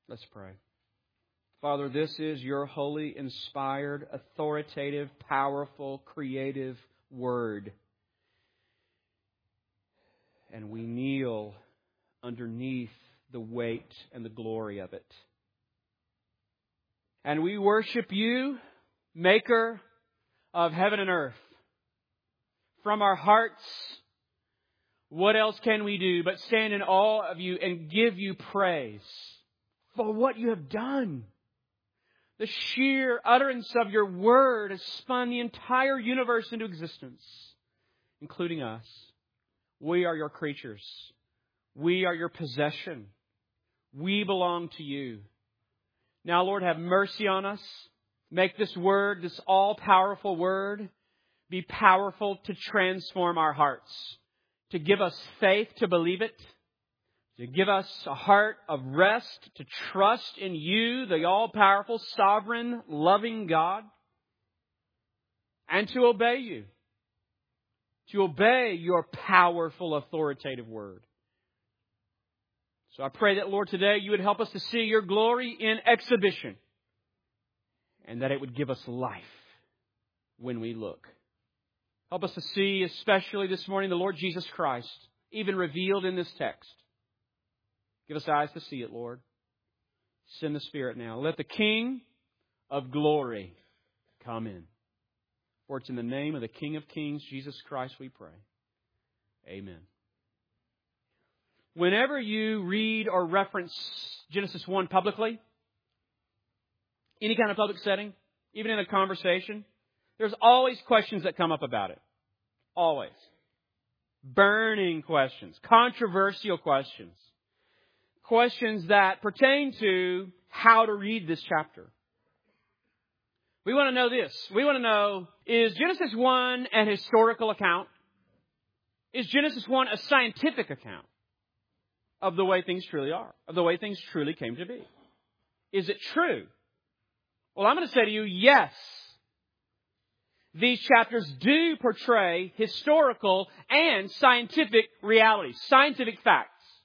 Let's pray. Father, this is your holy, inspired, authoritative, powerful, creative Word. And we kneel underneath the weight and the glory of it. And we worship you, Maker of heaven and earth. From our hearts, what else can we do but stand in awe of you and give you praise for what you have done? The sheer utterance of your Word has spun the entire universe into existence, including us. We are your creatures. We are your possession. We belong to you. Now, Lord, have mercy on us. Make this Word, this all-powerful Word, be powerful to transform our hearts, to give us faith to believe it, to give us a heart of rest, to trust in you, the all-powerful, sovereign, loving God, and to obey you, to obey your powerful, authoritative Word. So I pray that, Lord, today you would help us to see your glory in exhibition, and that it would give us life when we look. Help us to see, especially this morning, the Lord Jesus Christ, even revealed in this text. Give us eyes to see it, Lord. Send the Spirit now. Let the King of glory come in. For it's in the name of the King of Kings, Jesus Christ, we pray. Amen. Whenever you read or reference Genesis 1 publicly, any kind of public setting, even in a conversation, there's always questions that come up about it. Always. Burning questions. Controversial questions. Questions that pertain to how to read this chapter. We want to know this. We want to know, is Genesis 1 an historical account? Is Genesis 1 a scientific account of the way things truly are? Of the way things truly came to be? Is it true? Well, I'm going to say to you, yes. These chapters do portray historical and scientific realities, scientific facts.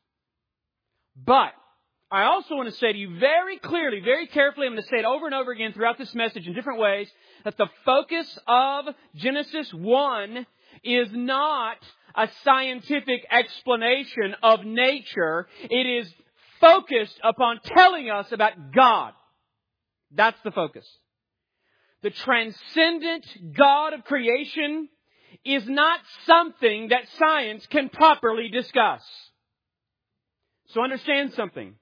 But I also want to say to you very clearly, very carefully, I'm going to say it over and over again throughout this message in different ways, that the focus of Genesis 1 is not a scientific explanation of nature. It is focused upon telling us about God. That's the focus. The transcendent God of creation is not something that science can properly discuss. So understand something.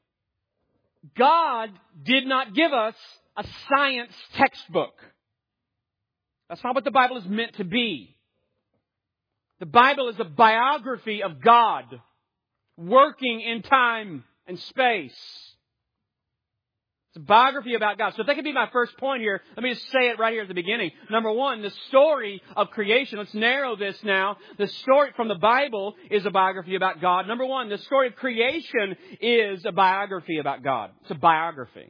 God did not give us a science textbook. That's not what the Bible is meant to be. The Bible is a biography of God, working in time and space. It's a biography about God. So if that could be my first point here, let me just say it right here at the beginning. Number one, the story of creation. Let's narrow this now. The story from the Bible is a biography about God. Number one, the story of creation is a biography about God. It's a biography.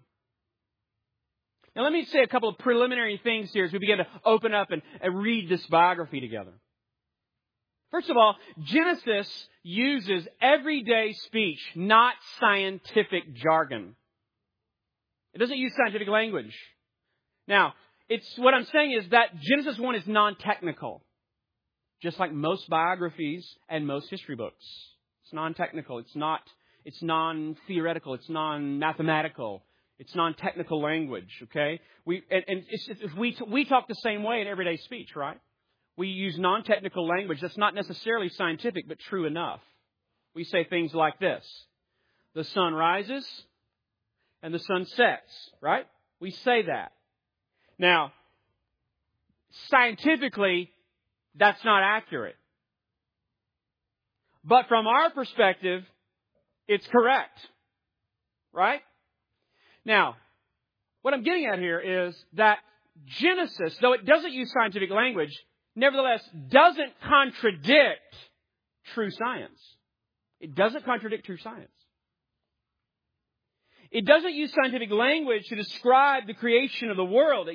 Now let me say a couple of preliminary things here as we begin to open up and read this biography together. First of all, Genesis uses everyday speech, not scientific jargon. It doesn't use scientific language. Now, what I'm saying is that Genesis 1 is non-technical. Just like most biographies and most history books. It's non-technical. It's non-theoretical. It's non-mathematical. It's non-technical language, okay? We talk the same way in everyday speech, right? We use non-technical language that's not necessarily scientific, but true enough. We say things like this. The sun rises and the sun sets, right? We say that. Now, scientifically, that's not accurate. But from our perspective, it's correct. Right? Now, what I'm getting at here is that Genesis, though it doesn't use scientific language, nevertheless doesn't contradict true science. It doesn't contradict true science. It doesn't use scientific language to describe the creation of the world.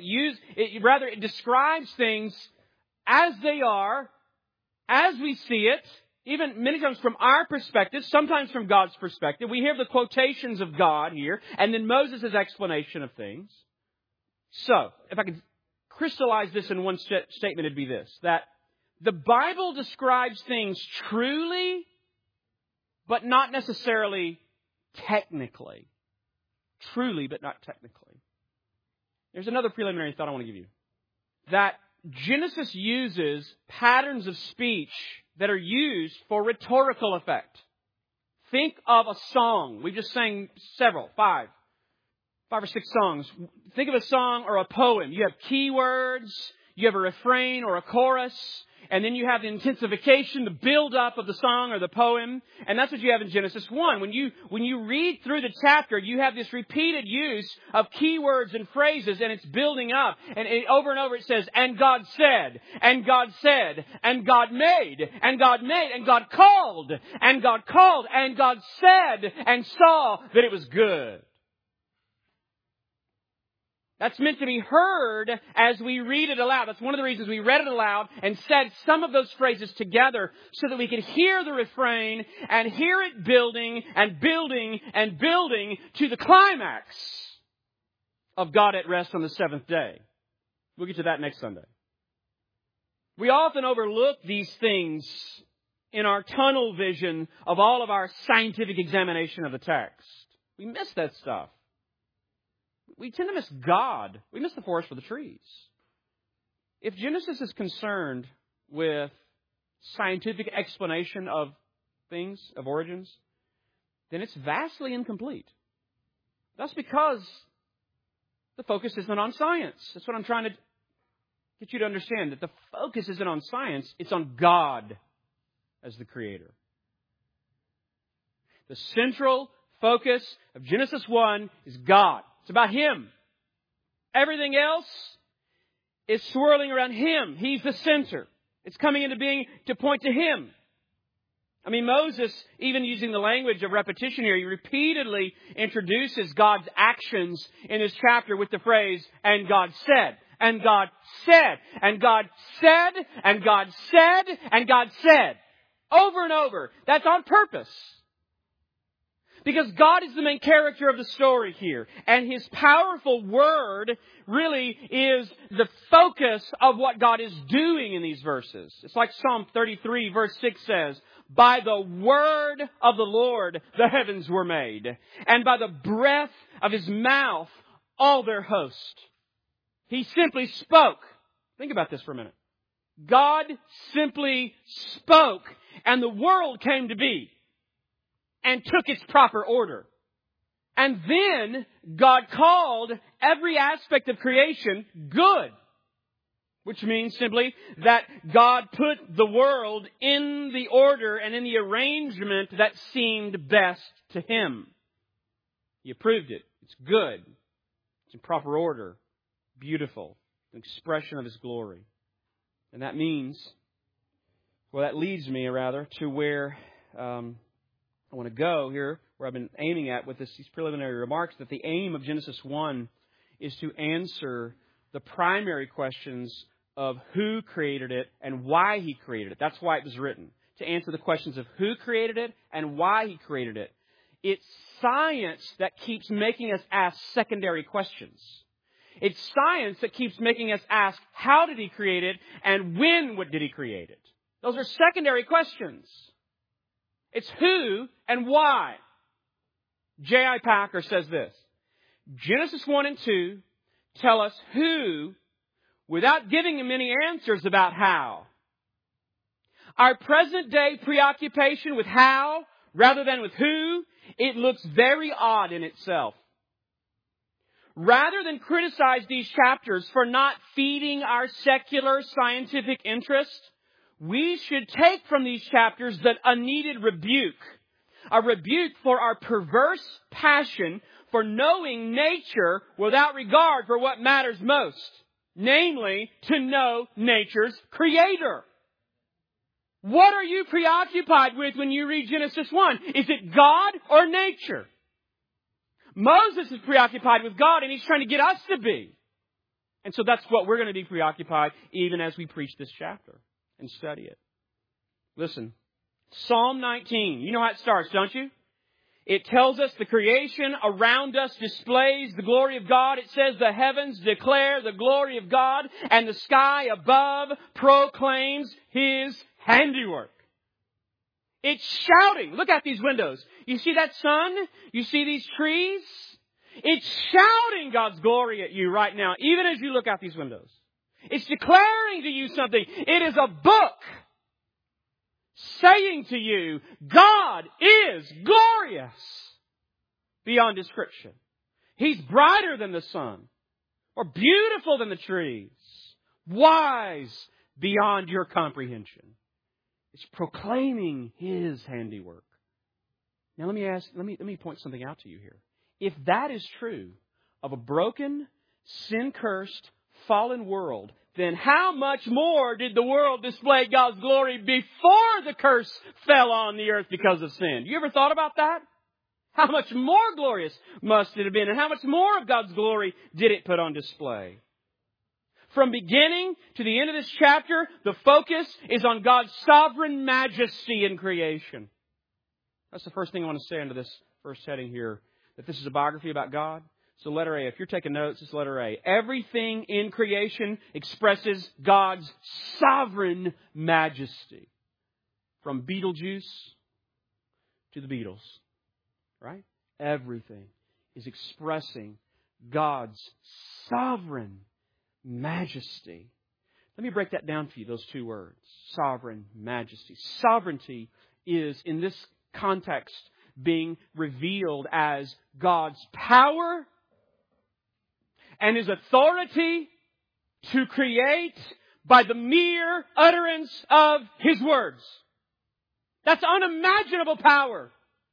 It describes things as they are, as we see it, even many times from our perspective, sometimes from God's perspective, we hear the quotations of God here, and then Moses' explanation of things. So, if I could crystallize this in one statement, it'd be this, that the Bible describes things truly, but not necessarily technically. Truly, but not technically. There's another preliminary thought I want to give you. That Genesis uses patterns of speech that are used for rhetorical effect. Think of a song. We just sang several, five or six songs. Think of a song or a poem. You have keywords, you have a refrain or a chorus, and then you have the intensification, the build-up of the song or the poem. And that's what you have in Genesis 1. When you read through the chapter, you have this repeated use of keywords and phrases, and it's building up. And over and over it says, and God said, and God said, and God made, and God made, and God called, and God called, and God said and saw that it was good. That's meant to be heard as we read it aloud. That's one of the reasons we read it aloud and said some of those phrases together so that we could hear the refrain and hear it building and building and building to the climax of God at rest on the seventh day. We'll get to that next Sunday. We often overlook these things in our tunnel vision of all of our scientific examination of the text. We miss that stuff. We tend to miss God. We miss the forest for the trees. If Genesis is concerned with scientific explanation of things, of origins, then it's vastly incomplete. That's because the focus isn't on science. That's what I'm trying to get you to understand, that the focus isn't on science, it's on God as the Creator. The central focus of Genesis 1 is God. It's about Him. Everything else is swirling around Him. He's the center. It's coming into being to point to Him. I mean, Moses, even using the language of repetition here, he repeatedly introduces God's actions in this chapter with the phrase, and God said, and God said, and God said, and God said, and God said. Over and over. That's on purpose. Because God is the main character of the story here. And His powerful word really is the focus of what God is doing in these verses. It's like Psalm 33 verse 6 says, by the word of the Lord the heavens were made, and by the breath of His mouth all their host. He simply spoke. Think about this for a minute. God simply spoke, and the world came to be. And took its proper order. And then God called every aspect of creation good. Which means simply that God put the world in the order and in the arrangement that seemed best to Him. He approved it. It's good. It's in proper order. Beautiful. An expression of His glory. And that means, well, that leads me rather to where I want to go here, where I've been aiming at with these preliminary remarks, that the aim of Genesis 1 is to answer the primary questions of who created it and why He created it. That's why it was written. To answer the questions of who created it and why He created it. It's science that keeps making us ask secondary questions. It's science that keeps making us ask, how did He create it and when did He create it? Those are secondary questions. It's who and why. J.I. Packer says this, Genesis 1 and 2 tell us who without giving him any answers about how. Our present day preoccupation with how rather than with who, it looks very odd in itself. Rather than criticize these chapters for not feeding our secular scientific interest, we should take from these chapters a needed rebuke. A rebuke for our perverse passion for knowing nature without regard for what matters most. Namely, to know nature's Creator. What are you preoccupied with when you read Genesis 1? Is it God or nature? Moses is preoccupied with God, and he's trying to get us to be. And so that's what we're going to be preoccupied even as we preach this chapter and study it. Listen, Psalm 19. You know how it starts, don't you? It tells us the creation around us displays the glory of God. It says the heavens declare the glory of God, and the sky above proclaims His handiwork. It's shouting. Look at these windows. You see that sun? You see these trees? It's shouting God's glory at you right now, even as you look out these windows. It's declaring to you something. It is a book saying to you, God is glorious beyond description. He's brighter than the sun, or beautiful than the trees, wise beyond your comprehension. It's proclaiming His handiwork. Now let me point something out to you here. If that is true of a broken, sin-cursed, fallen world, then how much more did the world display God's glory before the curse fell on the earth because of sin? You ever thought about that? How much more glorious must it have been? And how much more of God's glory did it put on display? From beginning to the end of this chapter, the focus is on God's sovereign majesty in creation. That's the first thing I want to say under this first heading here, that this is a biography about God. So letter A, if you're taking notes, it's letter A. Everything in creation expresses God's sovereign majesty. From Beetlejuice to the Beatles. Right? Everything is expressing God's sovereign majesty. Let me break that down for you, those two words. Sovereign majesty. Sovereignty is, in this context, being revealed as God's power and His authority to create by the mere utterance of His words. That's unimaginable power.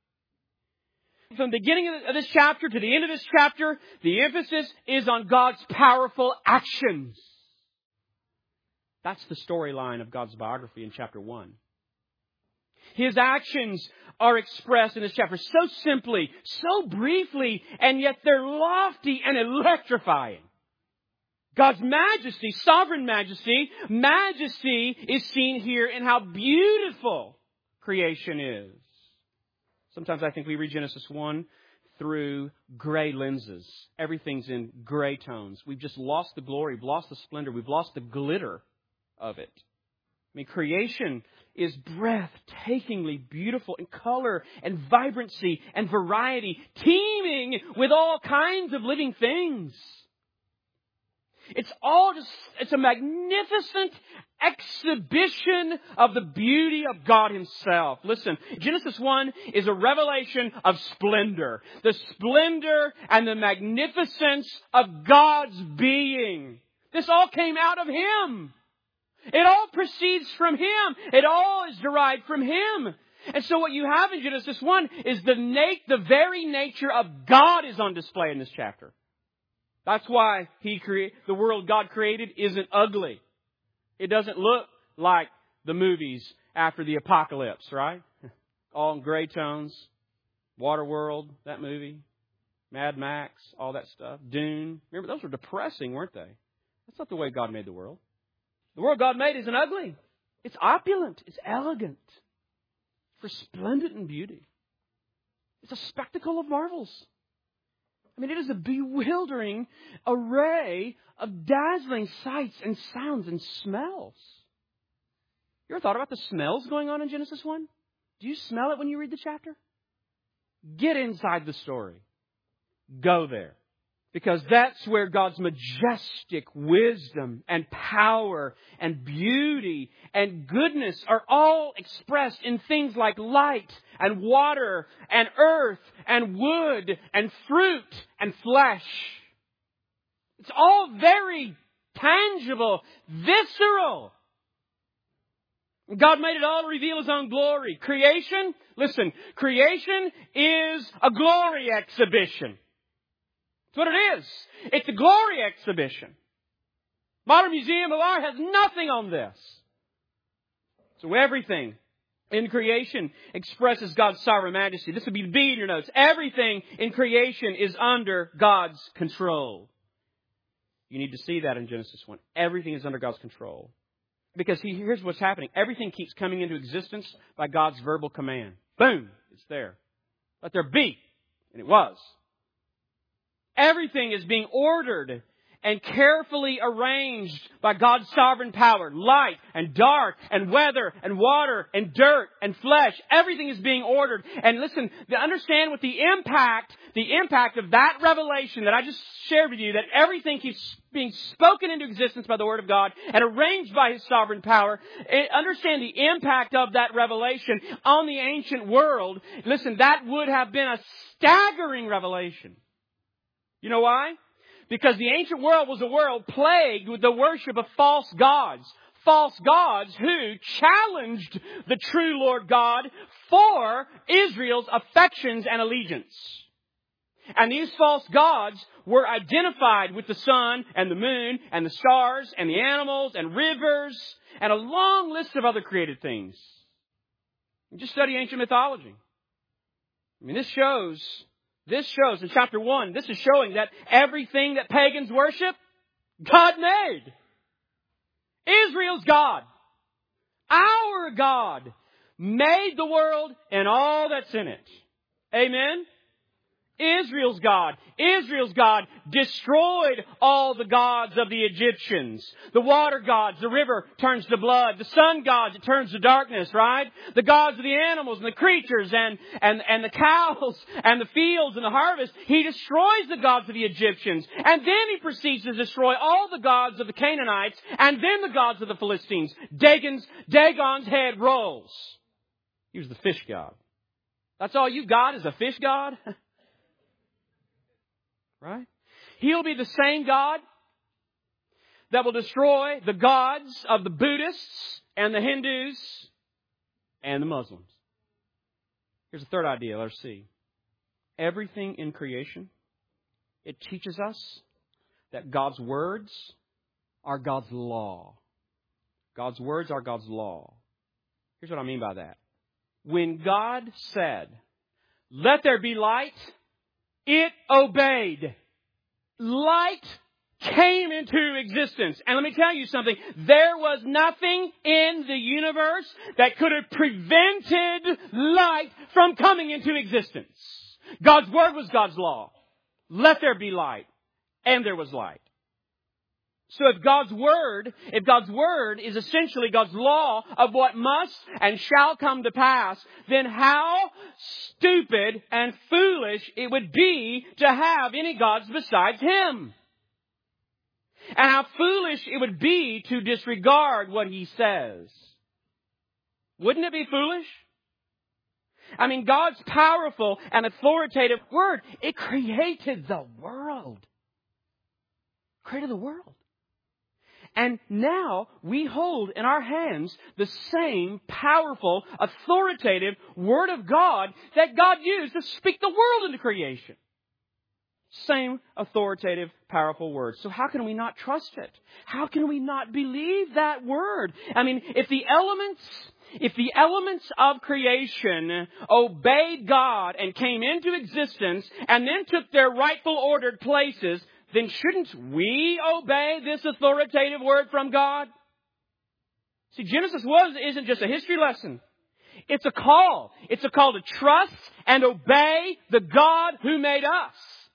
From the beginning of this chapter to the end of this chapter, the emphasis is on God's powerful actions. That's the storyline of God's biography in chapter 1. His actions are expressed in this chapter so simply, so briefly, and yet they're lofty and electrifying. God's majesty, sovereign majesty, majesty is seen here in how beautiful creation is. Sometimes I think we read Genesis 1 through gray lenses. Everything's in gray tones. We've just lost the glory, we've lost the splendor, we've lost the glitter of it. I mean, creation is breathtakingly beautiful in color and vibrancy and variety, teeming with all kinds of living things. It's a magnificent exhibition of the beauty of God Himself. Listen, Genesis 1 is a revelation of splendor. The splendor and the magnificence of God's being. This all came out of Him. It all proceeds from Him. It all is derived from Him. And so what you have in Genesis 1 is the very nature of God is on display in this chapter. That's why the world God created isn't ugly. It doesn't look like the movies after the apocalypse, right? All in gray tones. Waterworld, that movie. Mad Max, all that stuff. Dune. Remember, those were depressing, weren't they? That's not the way God made the world. The world God made isn't ugly. It's opulent. It's elegant. Resplendent in beauty. It's a spectacle of marvels. I mean, it is a bewildering array of dazzling sights and sounds and smells. You ever thought about the smells going on in Genesis 1? Do you smell it when you read the chapter? Get inside the story. Go there. Because that's where God's majestic wisdom and power and beauty and goodness are all expressed in things like light and water and earth and wood and fruit and flesh. It's all very tangible, visceral. God made it all to reveal His own glory. Creation, listen, creation is a glory exhibition. That's what it is. It's a glory exhibition. Modern Museum of Art has nothing on this. So everything in creation expresses God's sovereign majesty. This would be the B in your notes. Everything in creation is under God's control. You need to see that in Genesis 1. Everything is under God's control. Because here's what's happening. Everything keeps coming into existence by God's verbal command. Boom! It's there. Let there be. And it was. Everything is being ordered and carefully arranged by God's sovereign power. Light and dark and weather and water and dirt and flesh. Everything is being ordered. And listen, to understand what the impact of that revelation that I just shared with you, that everything keeps being spoken into existence by the Word of God and arranged by His sovereign power. Understand the impact of that revelation on the ancient world. Listen, that would have been a staggering revelation. You know why? Because the ancient world was a world plagued with the worship of false gods. False gods who challenged the true Lord God for Israel's affections and allegiance. And these false gods were identified with the sun and the moon and the stars and the animals and rivers and a long list of other created things. You just study ancient mythology. I mean, this shows in chapter 1, this is showing that everything that pagans worship, God made. Israel's God, our God, made the world and all that's in it. Amen? Israel's God destroyed all the gods of the Egyptians. The water gods, the river turns to blood. The sun gods, it turns to darkness, right? The gods of the animals and the creatures and the cows and the fields and the harvest. He destroys the gods of the Egyptians. And then He proceeds to destroy all the gods of the Canaanites and then the gods of the Philistines. Dagon's head rolls. He was the fish god. That's all you got is a fish god? Right? He'll be the same God that will destroy the gods of the Buddhists and the Hindus and the Muslims. Here's the third idea. Let's see. Everything in creation, it teaches us that God's words are God's law. God's words are God's law. Here's what I mean by that. When God said, "Let there be light," it obeyed. Light came into existence. And let me tell you something. There was nothing in the universe that could have prevented light from coming into existence. God's Word was God's law. Let there be light. And there was light. So if God's Word is essentially God's law of what must and shall come to pass, then how stupid and foolish it would be to have any gods besides Him. And how foolish it would be to disregard what He says. Wouldn't it be foolish? I mean, God's powerful and authoritative Word, it created the world. Created the world. And now we hold in our hands the same powerful, authoritative Word of God that God used to speak the world into creation. Same authoritative, powerful Word. So how can we not trust it? How can we not believe that Word? I mean, if the elements of creation obeyed God and came into existence and then took their rightful ordered places, then shouldn't we obey this authoritative Word from God? See, Genesis isn't just a history lesson. It's a call. It's a call to trust and obey the God who made us.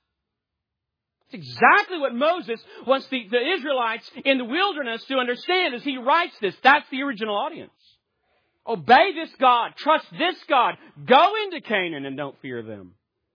It's exactly what Moses wants the Israelites in the wilderness to understand as he writes this. That's the original audience. Obey this God. Trust this God. Go into Canaan and don't fear them.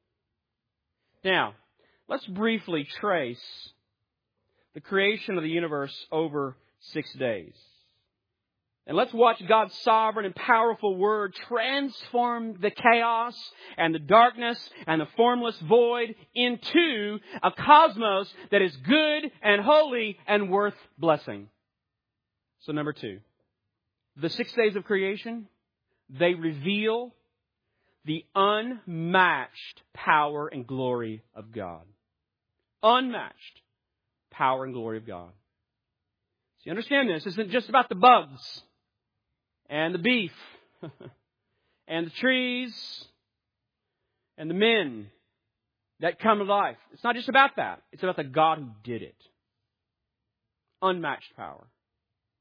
Now, let's briefly trace the creation of the universe over 6 days. And let's watch God's sovereign and powerful Word transform the chaos and the darkness and the formless void into a cosmos that is good and holy and worth blessing. So number 2, the 6 days of creation, they reveal the unmatched power and glory of God. Unmatched power and glory of God. So you understand this isn't just about the bugs and the beef and the trees and the men that come to life. It's not just about that. It's about the God who did it. Unmatched power.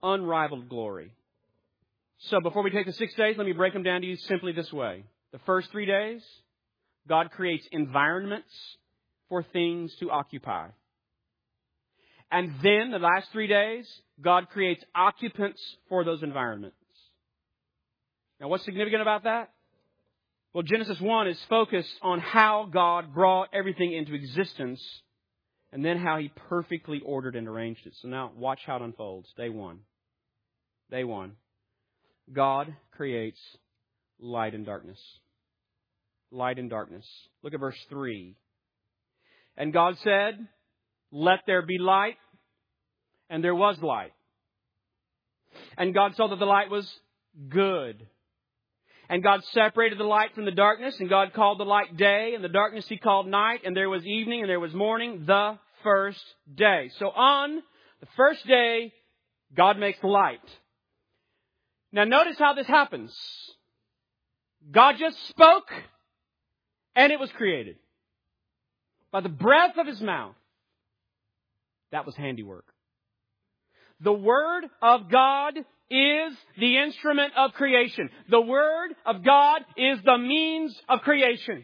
unrivaled glory. So before we take the 6 days, let me break them down to you simply this way. The first 3 days, God creates environments for things to occupy. And then the last 3 days, God creates occupants for those environments. Now what's significant about that? Well, Genesis 1 is focused on how God brought everything into existence and then how He perfectly ordered and arranged it. So now watch how it unfolds. Day 1. Day 1. God creates light and darkness. Light and darkness. Look at verse 3. And God said, "Let there be light," and there was light. And God saw that the light was good. And God separated the light from the darkness, and God called the light day, and the darkness He called night, and there was evening, and there was morning, the first day. So on the first day, God makes light. Now notice how this happens. God just spoke, and it was created. By the breath of His mouth. That was handiwork. The Word of God is the instrument of creation. The Word of God is the means of creation.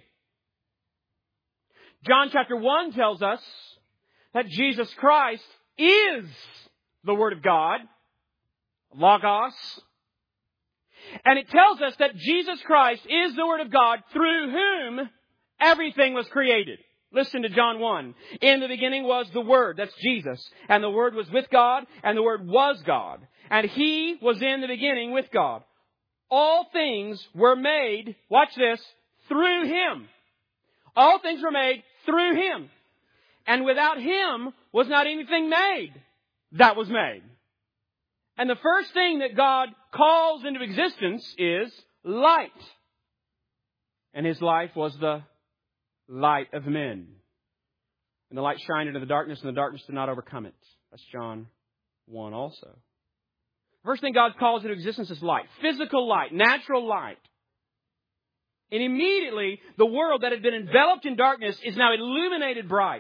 John chapter 1 tells us that Jesus Christ is the Word of God, Logos. And it tells us that Jesus Christ is the Word of God through whom everything was created. Listen to John 1. In the beginning was the Word, that's Jesus. And the Word was with God, and the Word was God. And He was in the beginning with God. All things were made, watch this, through Him. All things were made through Him. And without Him was not anything made that was made. And the first thing that God calls into existence is light. And His life was the light of men. And the light shined into the darkness, and the darkness did not overcome it. That's John 1 also. First thing God calls into existence is light. Physical light, natural light. And immediately, the world that had been enveloped in darkness is now illuminated bright.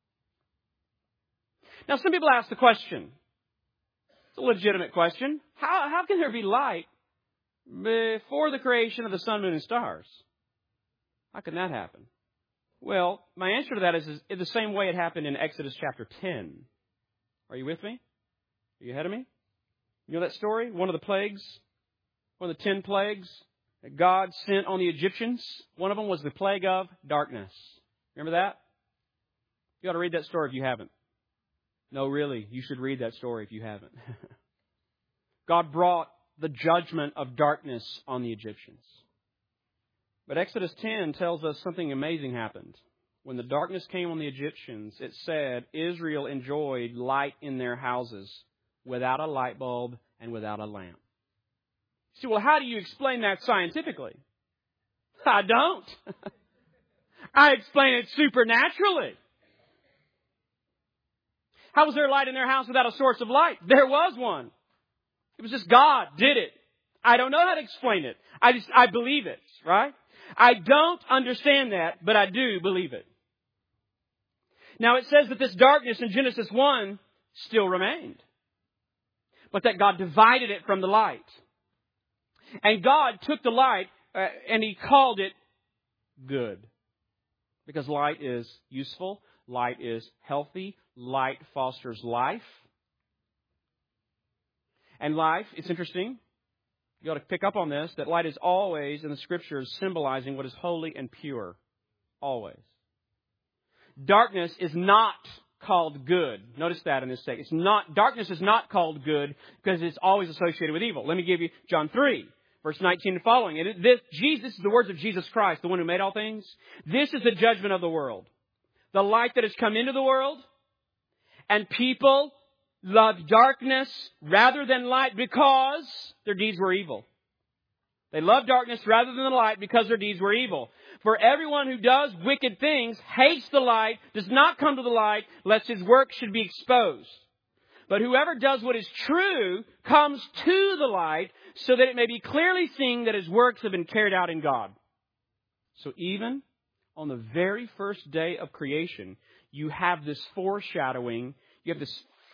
Now, some people ask the question. It's a legitimate question. How can there be light before the creation of the sun, moon, and stars? How can that happen? Well, my answer to that is the same way it happened in Exodus chapter 10. Are you with me? Are you ahead of me? You know that story? One of the plagues, one of the 10 plagues that God sent on the Egyptians. One of them was the plague of darkness. Remember that? You ought to read that story if you haven't. No, really, you should read that story if you haven't. God brought the judgment of darkness on the Egyptians. But Exodus 10 tells us something amazing happened. When the darkness came on the Egyptians, it said Israel enjoyed light in their houses without a light bulb and without a lamp. You say, well, how do you explain that scientifically? I don't. I explain it supernaturally. How was there light in their house without a source of light? There was one. It was just God did it. I don't know how to explain it. I believe it, right? I don't understand that, but I do believe it. Now it says that this darkness in Genesis 1 still remained, but that God divided it from the light. And God took the light and He called it good. Because light is useful, light is healthy, light fosters life. And life, it's interesting, you ought to pick up on this, that light is always in the Scriptures symbolizing what is holy and pure. Always. Darkness is not called good. Notice that in this text. Darkness is not called good because it's always associated with evil. Let me give you John 3, verse 19 and following. This is the words of Jesus Christ, the one who made all things. This is the judgment of the world. The light that has come into the world, and people loved darkness rather than light because their deeds were evil. They loved darkness rather than the light because their deeds were evil. For everyone who does wicked things hates the light, does not come to the light, lest his work should be exposed. But whoever does what is true comes to the light, so that it may be clearly seen that his works have been carried out in God. So even on the very first day of creation, you have this foreshadowing, you have this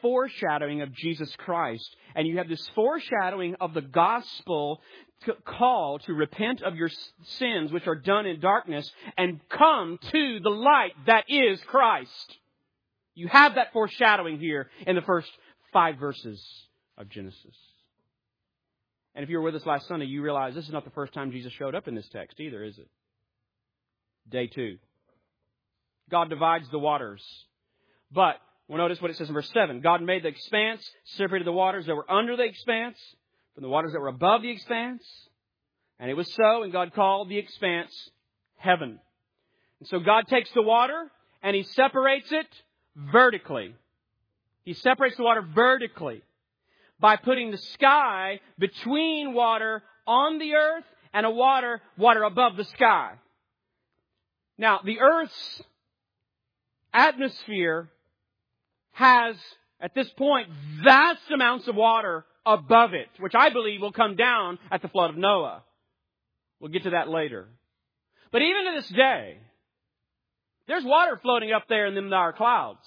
foreshadowing of Jesus Christ. And you have this foreshadowing of the gospel call to repent of your sins which are done in darkness and come to the light that is Christ. You have that foreshadowing here in the first 5 verses of Genesis. And if you were with us last Sunday, you realize this is not the first time Jesus showed up in this text either, is it? Day 2. God divides the waters. But we'll notice what it says in verse 7. God made the expanse, separated the waters that were under the expanse from the waters that were above the expanse. And it was so, and God called the expanse heaven. And so God takes the water and He separates it vertically. He separates the water vertically by putting the sky between water on the earth and a water above the sky. Now, the earth's atmosphere has, at this point, vast amounts of water above it, which I believe will come down at the flood of Noah. We'll get to that later. But even to this day, there's water floating up there in them dire clouds.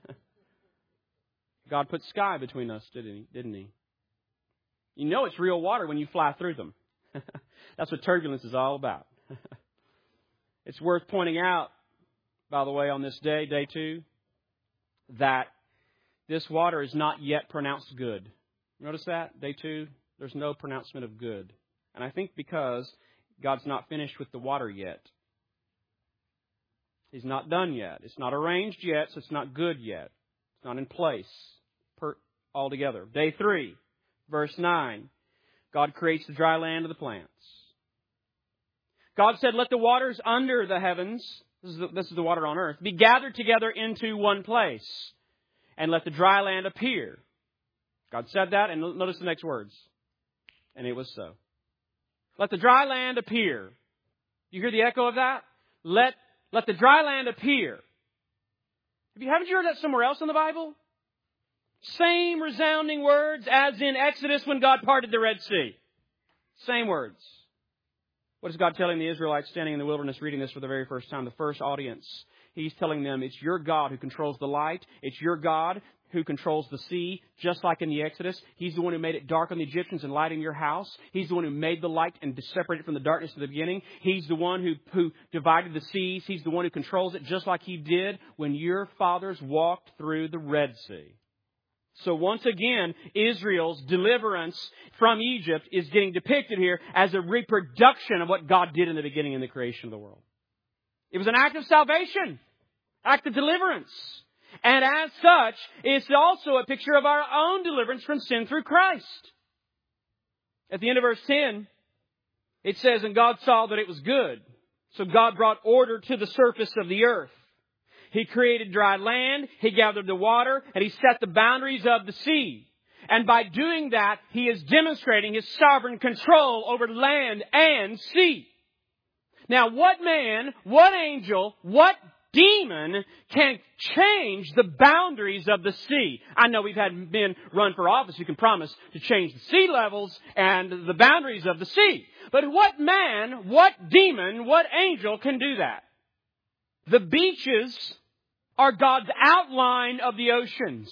God put sky between us, didn't He? You know it's real water when you fly through them. That's what turbulence is all about. It's worth pointing out, by the way, on this day, day 2, that this water is not yet pronounced good. Notice that? Day 2, there's no pronouncement of good. And I think because God's not finished with the water yet. He's not done yet. It's not arranged yet, so it's not good yet. It's not in place altogether. Day 3, verse 9. God creates the dry land of the plants. God said, let the waters under the heavens, this is the water on earth, be gathered together into one place, and let the dry land appear. God said that, and notice the next words. And it was so. Let the dry land appear. You hear the echo of that? Let the dry land appear. Haven't you heard that somewhere else in the Bible? Same resounding words as in Exodus when God parted the Red Sea. Same words. What is God telling the Israelites standing in the wilderness reading this for the very first time? The first audience. He's telling them it's your God who controls the light. It's your God who controls the sea, just like in the Exodus. He's the one who made it dark on the Egyptians and light in your house. He's the one who made the light and separated it from the darkness at the beginning. He's the one who divided the seas. He's the one who controls it, just like He did when your fathers walked through the Red Sea. So once again, Israel's deliverance from Egypt is getting depicted here as a reproduction of what God did in the beginning in the creation of the world. It was an act of salvation, act of deliverance. And as such, it's also a picture of our own deliverance from sin through Christ. At the end of verse 10, it says, and God saw that it was good. So God brought order to the surface of the earth. He created dry land, He gathered the water, and He set the boundaries of the sea. And by doing that, He is demonstrating His sovereign control over land and sea. Now, what man, what angel, what demon can change the boundaries of the sea? I know we've had men run for office who can promise to change the sea levels and the boundaries of the sea. But what man, what demon, what angel can do that? The beaches are God's outline of the oceans.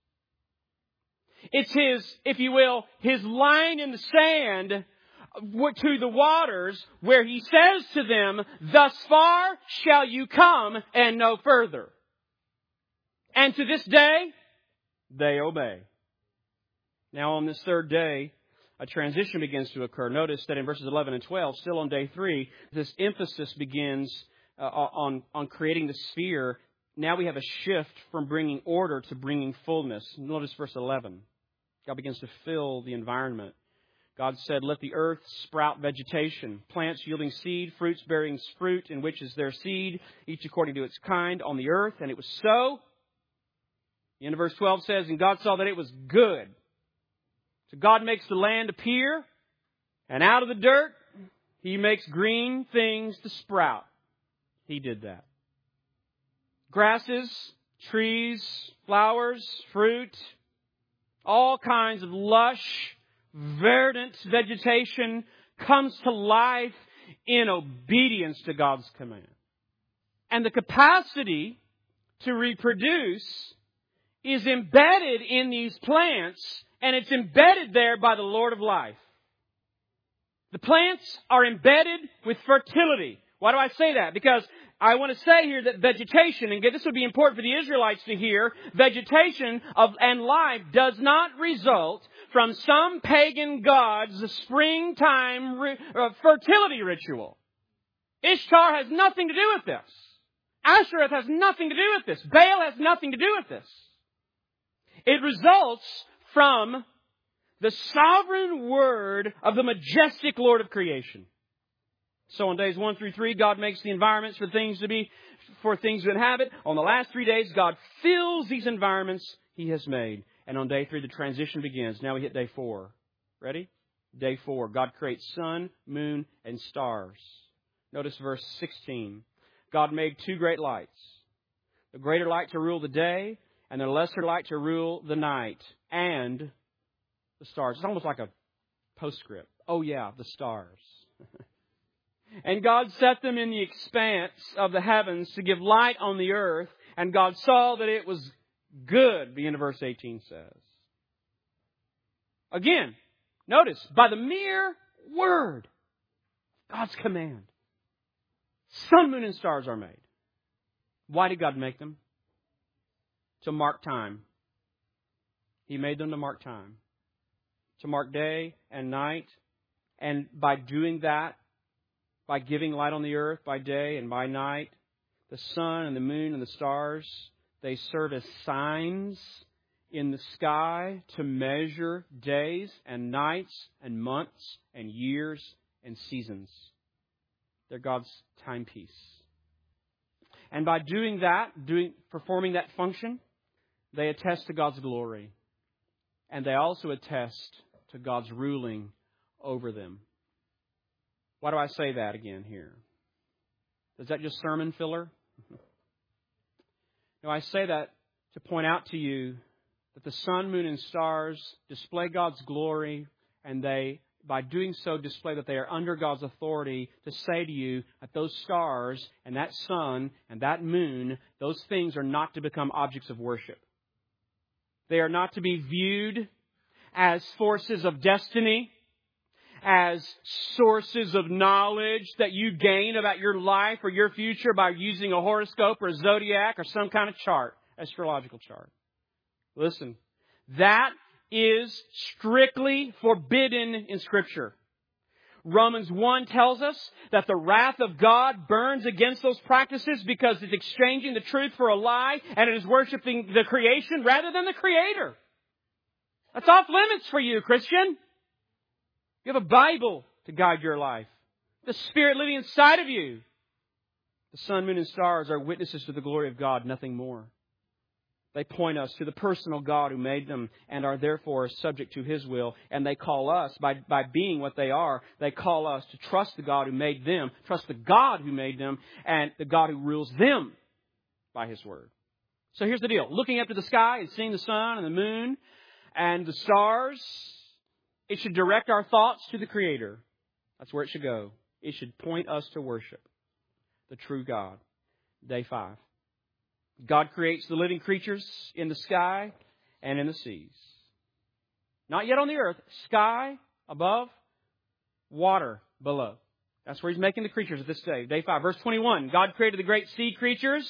It's His, if you will, His line in the sand to the waters where He says to them, thus far shall you come and no further. And to this day, they obey. Now on this third day, a transition begins to occur. Notice that in verses 11 and 12, still on day 3, this emphasis begins on creating the sphere. Now we have a shift from bringing order to bringing fullness. Notice verse 11. God begins to fill the environment. God said, let the earth sprout vegetation, plants yielding seed, fruits bearing fruit, in which is their seed, each according to its kind on the earth. And it was so. The end of verse 12 says, and God saw that it was good. So God makes the land appear, and out of the dirt, He makes green things to sprout. He did that. Grasses, trees, flowers, fruit, all kinds of lush, verdant vegetation comes to life in obedience to God's command. And the capacity to reproduce is embedded in these plants, and it's embedded there by the Lord of life. The plants are embedded with fertility. Why do I say that? Because I want to say here that vegetation, and this would be important for the Israelites to hear, vegetation and life does not result from some pagan god's springtime fertility ritual. Ishtar has nothing to do with this. Ashereth has nothing to do with this. Baal has nothing to do with this. It results from the sovereign word of the majestic Lord of creation. So on days 1 through 3, God makes the environments for things to inhabit. On the last 3 days, God fills these environments He has made. And on day 3, the transition begins. Now we hit day 4. Ready? Day 4. God creates sun, moon, and stars. Notice verse 16. God made 2 great lights. The greater light to rule the day, and the lesser light to rule the night. And the stars. It's almost like a postscript. Oh yeah, the stars. And God set them in the expanse of the heavens to give light on the earth. And God saw that it was good, the end of verse 18 says. Again, notice, by the mere word, God's command, sun, moon, and stars are made. Why did God make them? To mark time. He made them to mark time. To mark day and night. And by doing that, by giving light on the earth by day and by night, the sun and the moon and the stars, they serve as signs in the sky to measure days and nights and months and years and seasons. They're God's timepiece. And by doing that, performing that function, they attest to God's glory. And they also attest to God's ruling over them. Why do I say that again here? Is that just sermon filler? No, I say that to point out to you that the sun, moon, and stars display God's glory, and they, by doing so, display that they are under God's authority to say to you that those stars and that sun and that moon, those things are not to become objects of worship. They are not to be viewed as forces of destiny, as sources of knowledge that you gain about your life or your future by using a horoscope or a zodiac or some kind of chart, astrological chart. Listen, that is strictly forbidden in Scripture. Romans 1 tells us that the wrath of God burns against those practices because it's exchanging the truth for a lie and it is worshiping the creation rather than the Creator. That's off limits for you, Christian. You have a Bible to guide your life. The Spirit living inside of you. The sun, moon, and stars are witnesses to the glory of God, nothing more. They point us to the personal God who made them and are therefore subject to His will. And they call us, by being what they are, they call us to trust the God who made them, trust the God who made them, and the God who rules them by His Word. So here's the deal. Looking up to the sky and seeing the sun and the moon and the stars, it should direct our thoughts to the Creator. That's where it should go. It should point us to worship the true God. Day 5. God creates the living creatures in the sky and in the seas. Not yet on the earth. Sky above, water below. That's where He's making the creatures at this day. Day 5. Verse 21. God created the great sea creatures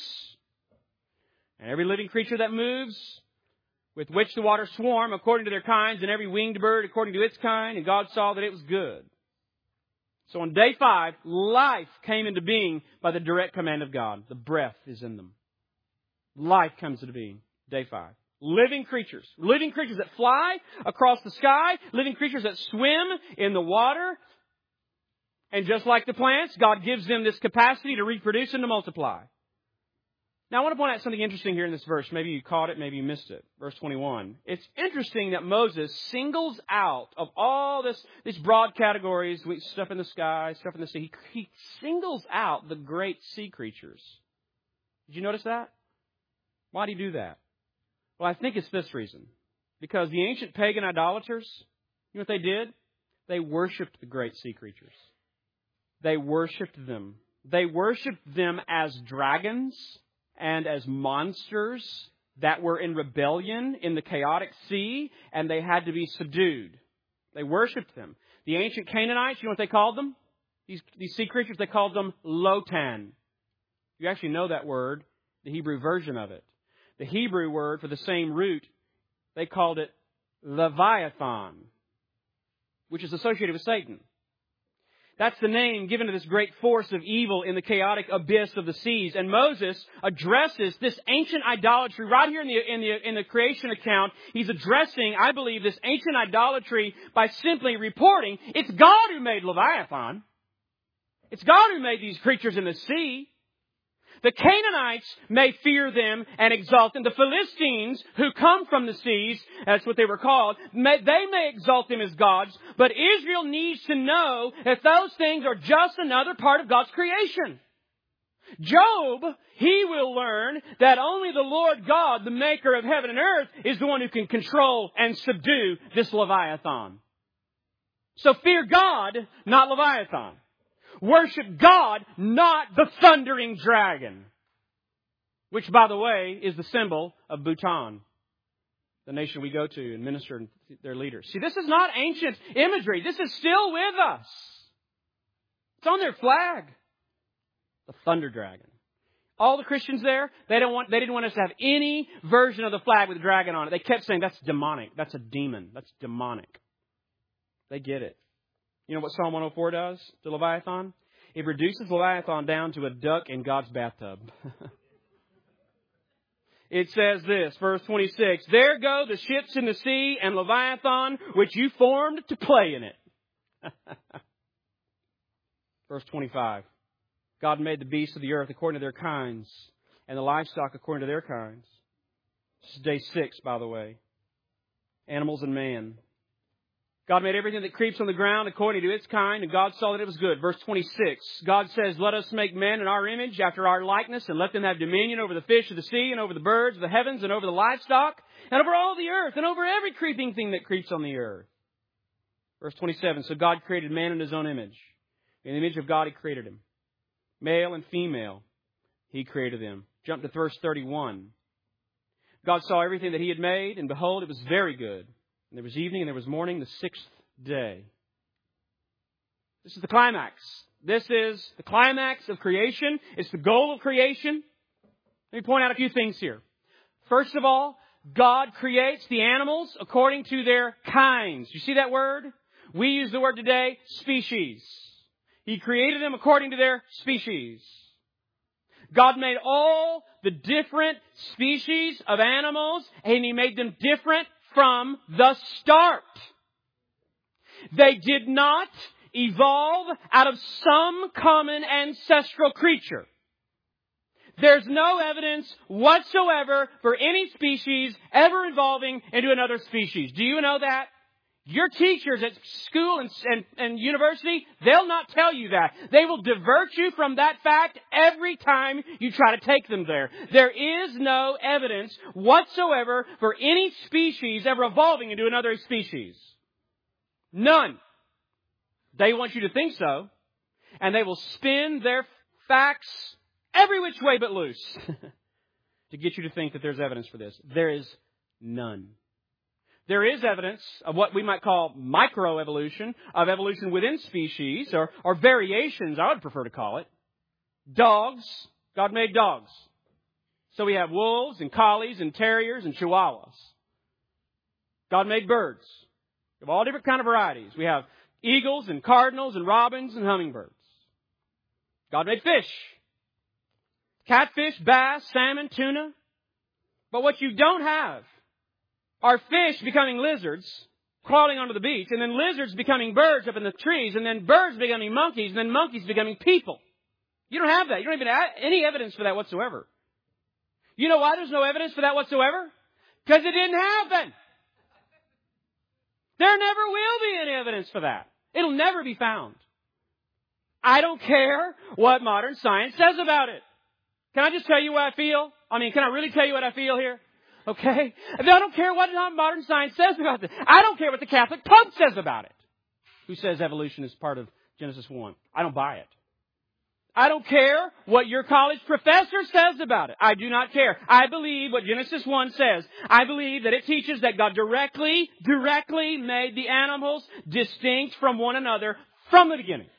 and every living creature that moves, with which the waters swarm according to their kinds, and every winged bird according to its kind. And God saw that it was good. So on day 5, life came into being by the direct command of God. The breath is in them. Life comes into being. Day 5. Living creatures. Living creatures that fly across the sky. Living creatures that swim in the water. And just like the plants, God gives them this capacity to reproduce and to multiply. Now, I want to point out something interesting here in this verse. Maybe you caught it, maybe you missed it. Verse 21. It's interesting that Moses singles out of all these broad categories, stuff in the sky, stuff in the sea, he singles out the great sea creatures. Did you notice that? Why do you do that? Well, I think it's this reason. Because the ancient pagan idolaters, you know what they did? They worshipped the great sea creatures. They worshipped them. They worshipped them as dragons and as monsters that were in rebellion in the chaotic sea, and they had to be subdued. They worshipped them. The ancient Canaanites, you know what they called them? These sea creatures, they called them Lotan. You actually know that word, the Hebrew version of it. The Hebrew word for the same root, they called it Leviathan, which is associated with Satan. That's the name given to this great force of evil in the chaotic abyss of the seas. And Moses addresses this ancient idolatry right here in the creation account. He's addressing, I believe, this ancient idolatry by simply reporting it's God who made Leviathan. It's God who made these creatures in the sea. The Canaanites may fear them and exalt them. The Philistines, who come from the seas, that's what they were called, they may exalt them as gods. But Israel needs to know that those things are just another part of God's creation. Job, he will learn that only the Lord God, the maker of heaven and earth, is the one who can control and subdue this Leviathan. So fear God, not Leviathan. Worship God, not the thundering dragon. Which, by the way, is the symbol of Bhutan, the nation we go to and minister to their leaders. See, this is not ancient imagery. This is still with us. It's on their flag. The thunder dragon. All the Christians there, they didn't want us to have any version of the flag with a dragon on it. They kept saying, that's demonic. That's a demon. That's demonic. They get it. You know what Psalm 104 does to Leviathan? It reduces Leviathan down to a duck in God's bathtub. It says this, verse 26, there go the ships in the sea and Leviathan, which you formed to play in it. Verse 25, God made the beasts of the earth according to their kinds, and the livestock according to their kinds. This is day 6, by the way. Animals and man. God made everything that creeps on the ground according to its kind, and God saw that it was good. Verse 26, God says, let us make men in our image, after our likeness, and let them have dominion over the fish of the sea, and over the birds of the heavens, and over the livestock, and over all the earth, and over every creeping thing that creeps on the earth. Verse 27, so God created man in His own image. In the image of God He created him. Male and female, He created them. Jump to verse 31. God saw everything that He had made, and behold, it was very good. And there was evening and there was morning, the 6th day. This is the climax. This is the climax of creation. It's the goal of creation. Let me point out a few things here. First of all, God creates the animals according to their kinds. You see that word? We use the word today, species. He created them according to their species. God made all the different species of animals, and He made them different from the start. They did not evolve out of some common ancestral creature. There's no evidence whatsoever for any species ever evolving into another species. Do you know that? Your teachers at school and university, they'll not tell you that. They will divert you from that fact every time you try to take them there. There is no evidence whatsoever for any species ever evolving into another species. None. They want you to think so, and they will spin their facts every which way but loose to get you to think that there's evidence for this. There is none. There is evidence of what we might call microevolution, of evolution within species, or variations, I would prefer to call it. Dogs. God made dogs. So we have wolves and collies and terriers and chihuahuas. God made birds of all different kind of varieties. We have eagles and cardinals and robins and hummingbirds. God made fish. Catfish, bass, salmon, tuna. But what you don't have are fish becoming lizards, crawling onto the beach, and then lizards becoming birds up in the trees, and then birds becoming monkeys, and then monkeys becoming people. You don't have that. You don't even have any evidence for that whatsoever. You know why there's no evidence for that whatsoever? Because it didn't happen. There never will be any evidence for that. It'll never be found. I don't care what modern science says about it. Can I just tell you what I feel? Can I really tell you what I feel here? Okay? I don't care what modern science says about this. I don't care what the Catholic Pope says about it. Who says evolution is part of Genesis 1. I don't buy it. I don't care what your college professor says about it. I do not care. I believe what Genesis 1 says. I believe that it teaches that God directly made the animals distinct from one another from the beginning.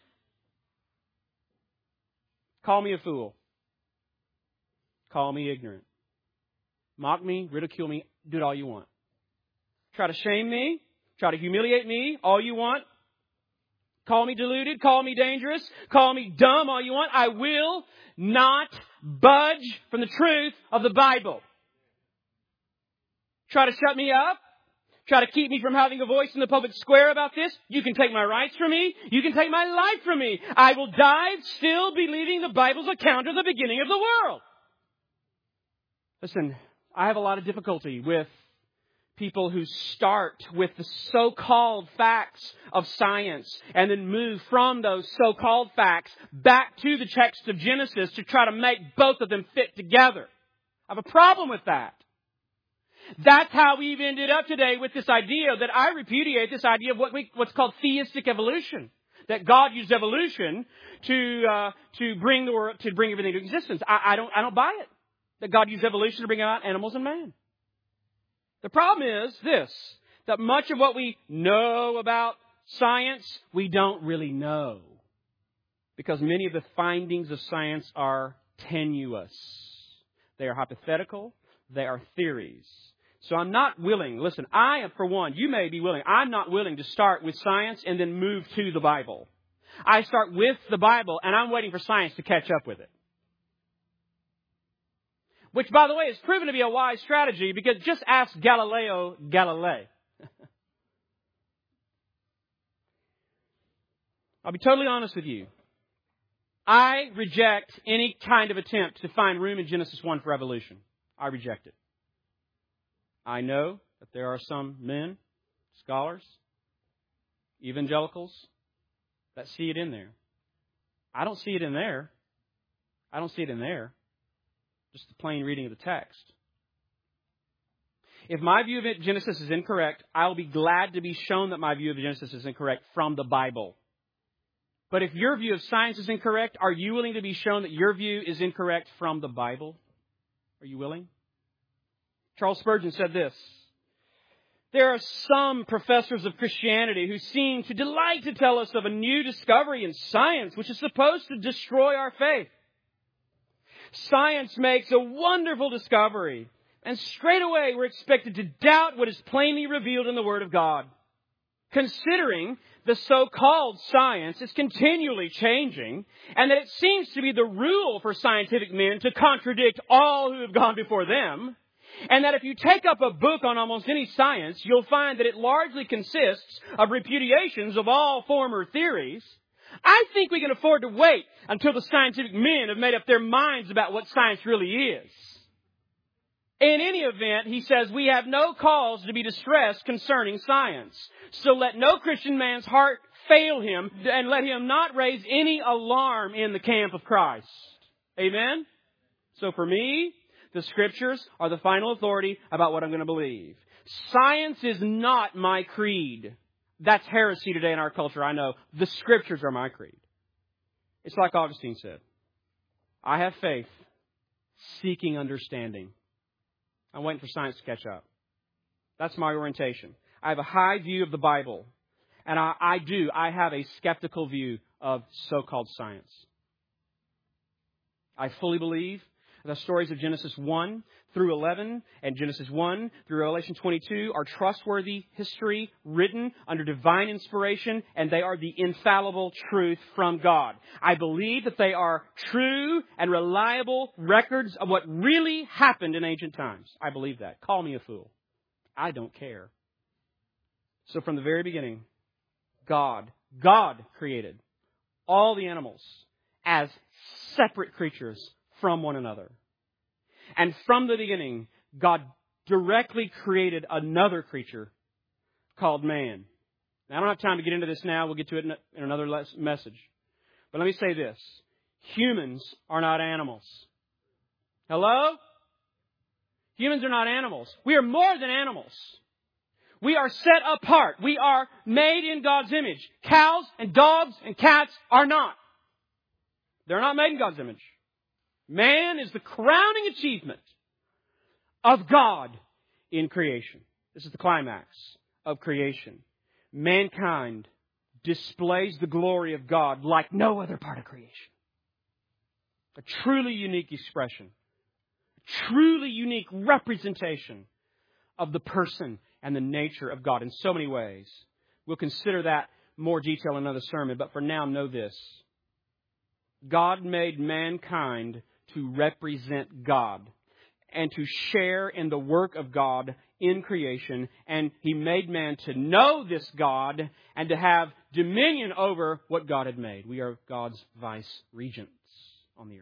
Call me a fool. Call me ignorant. Mock me, ridicule me, do it all you want. Try to shame me, try to humiliate me, all you want. Call me deluded, call me dangerous, call me dumb, all you want. I will not budge from the truth of the Bible. Try to shut me up, try to keep me from having a voice in the public square about this. You can take my rights from me, you can take my life from me. I will die still believing the Bible's account of the beginning of the world. Listen, I have a lot of difficulty with people who start with the so-called facts of science and then move from those so-called facts back to the text of Genesis to try to make both of them fit together. I have a problem with that. That's how we've ended up today with this idea that I repudiate this idea of what's called theistic evolution. That God used evolution to bring the world, to bring everything to existence. I don't buy it. That God used evolution to bring about animals and man. The problem is this, that much of what we know about science, we don't really know. Because many of the findings of science are tenuous. They are hypothetical. They are theories. So I'm not willing, listen, I am, for one, you may be willing, I'm not willing to start with science and then move to the Bible. I start with the Bible and I'm waiting for science to catch up with it. Which, by the way, has proven to be a wise strategy because just ask Galileo Galilei. I'll be totally honest with you. I reject any kind of attempt to find room in Genesis 1 for evolution. I reject it. I know that there are some men, scholars, evangelicals, that see it in there. I don't see it in there. I don't see it in there. Just the plain reading of the text. If my view of Genesis is incorrect, I'll be glad to be shown that my view of Genesis is incorrect from the Bible. But if your view of science is incorrect, are you willing to be shown that your view is incorrect from the Bible? Are you willing? Charles Spurgeon said this: there are some professors of Christianity who seem to delight to tell us of a new discovery in science which is supposed to destroy our faith. Science makes a wonderful discovery, and straight away we're expected to doubt what is plainly revealed in the Word of God. Considering the so-called science is continually changing, and that it seems to be the rule for scientific men to contradict all who have gone before them, and that if you take up a book on almost any science, you'll find that it largely consists of repudiations of all former theories, I think we can afford to wait until the scientific men have made up their minds about what science really is. In any event, he says, we have no cause to be distressed concerning science. So let no Christian man's heart fail him, and let him not raise any alarm in the camp of Christ. Amen? So for me, the Scriptures are the final authority about what I'm going to believe. Science is not my creed. That's heresy today in our culture, I know. The Scriptures are my creed. It's like Augustine said. I have faith, seeking understanding. I'm waiting for science to catch up. That's my orientation. I have a high view of the Bible. And I have a skeptical view of so-called science. I fully believe the stories of Genesis 1 through 11 and Genesis 1 through Revelation 22 are trustworthy history written under divine inspiration, and they are the infallible truth from God. I believe that they are true and reliable records of what really happened in ancient times. I believe that. Call me a fool. I don't care. So from the very beginning, God created all the animals as separate creatures from one another. And from the beginning, God directly created another creature called man. Now, I don't have time to get into this now. We'll get to it in another message. But let me say this. Humans are not animals. Hello? Humans are not animals. We are more than animals. We are set apart. We are made in God's image. Cows and dogs and cats are not. They're not made in God's image. Man is the crowning achievement of God in creation. This is the climax of creation. Mankind displays the glory of God like no other part of creation. A truly unique expression. A truly unique representation of the person and the nature of God in so many ways. We'll consider that more detail in another sermon, but for now, know this. God made mankind to represent God and to share in the work of God in creation. And He made man to know this God and to have dominion over what God had made. We are God's vice regents on the earth.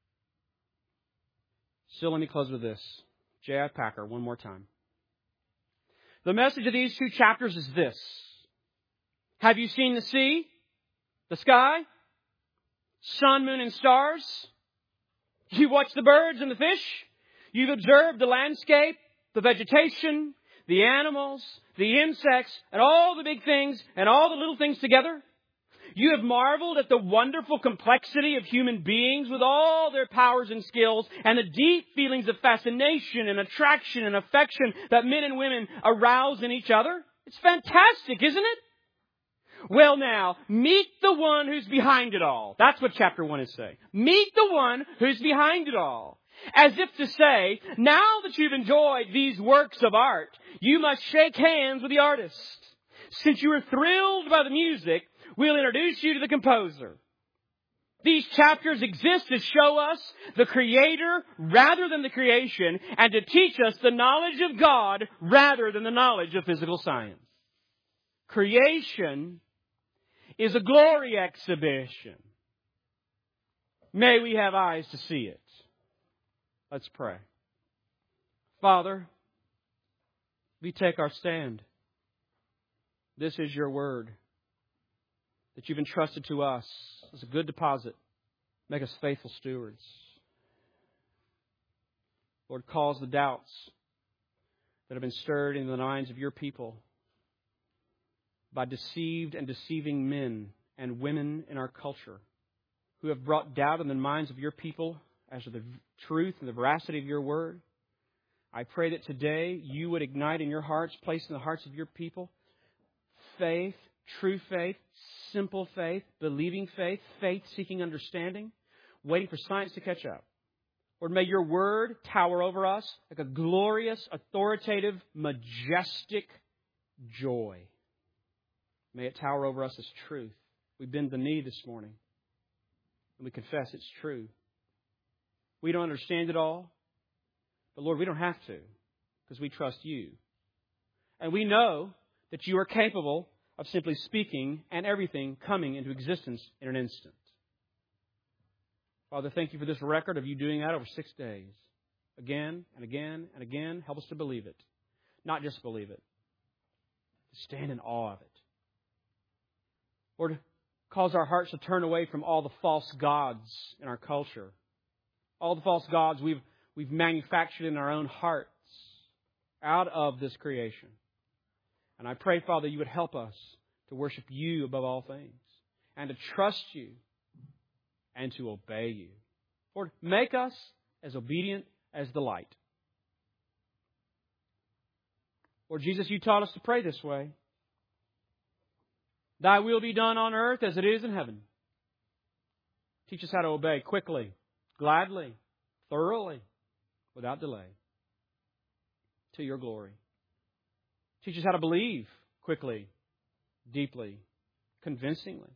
So let me close with this. J.I. Packer, one more time. The message of these 2 chapters is this. Have you seen the sea, the sky, sun, moon, and stars? You watch the birds and the fish? You've observed the landscape, the vegetation, the animals, the insects, and all the big things and all the little things together? You have marveled at the wonderful complexity of human beings with all their powers and skills and the deep feelings of fascination and attraction and affection that men and women arouse in each other? It's fantastic, isn't it? Well now, meet the one who's behind it all. That's what chapter 1 is saying. Meet the one who's behind it all. As if to say, now that you've enjoyed these works of art, you must shake hands with the artist. Since you were thrilled by the music, we'll introduce you to the composer. These chapters exist to show us the Creator rather than the creation, and to teach us the knowledge of God rather than the knowledge of physical science. Creation is a glory exhibition. May we have eyes to see it. Let's pray. Father, we take our stand. This is your word that you've entrusted to us as a good deposit. Make us faithful stewards. Lord, cause the doubts that have been stirred in the minds of your people by deceived and deceiving men and women in our culture who have brought doubt in the minds of your people as to the truth and the veracity of your word. I pray that today you would ignite in your hearts, place in the hearts of your people, faith, true faith, simple faith, believing faith, faith seeking understanding, waiting for science to catch up. Lord, may your word tower over us like a glorious, authoritative, majestic joy. May it tower over us as truth. We bend the knee this morning and we confess it's true. We don't understand it all, but Lord, we don't have to because we trust you. And we know that you are capable of simply speaking and everything coming into existence in an instant. Father, thank you for this record of you doing that over 6 days. Again and again and again. Help us to believe it. Not just believe it. To stand in awe of it. Lord, cause our hearts to turn away from all the false gods in our culture. All the false gods we've manufactured in our own hearts out of this creation. And I pray, Father, you would help us to worship you above all things and to trust you and to obey you. Lord, make us as obedient as the light. Lord Jesus, you taught us to pray this way. Thy will be done on earth as it is in heaven. Teach us how to obey quickly, gladly, thoroughly, without delay, to your glory. Teach us how to believe quickly, deeply, convincingly.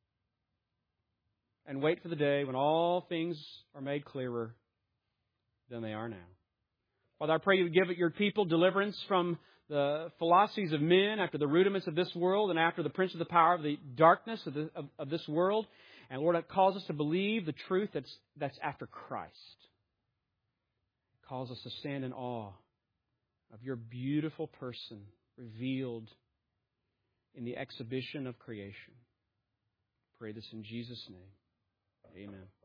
And wait for the day when all things are made clearer than they are now. Father, I pray you would give your people deliverance from the philosophies of men after the rudiments of this world and after the prince of the power of the darkness of this world. And Lord, it calls us to believe the truth that's after Christ. It calls us to stand in awe of your beautiful person revealed in the exhibition of creation. Pray this in Jesus' name. Amen.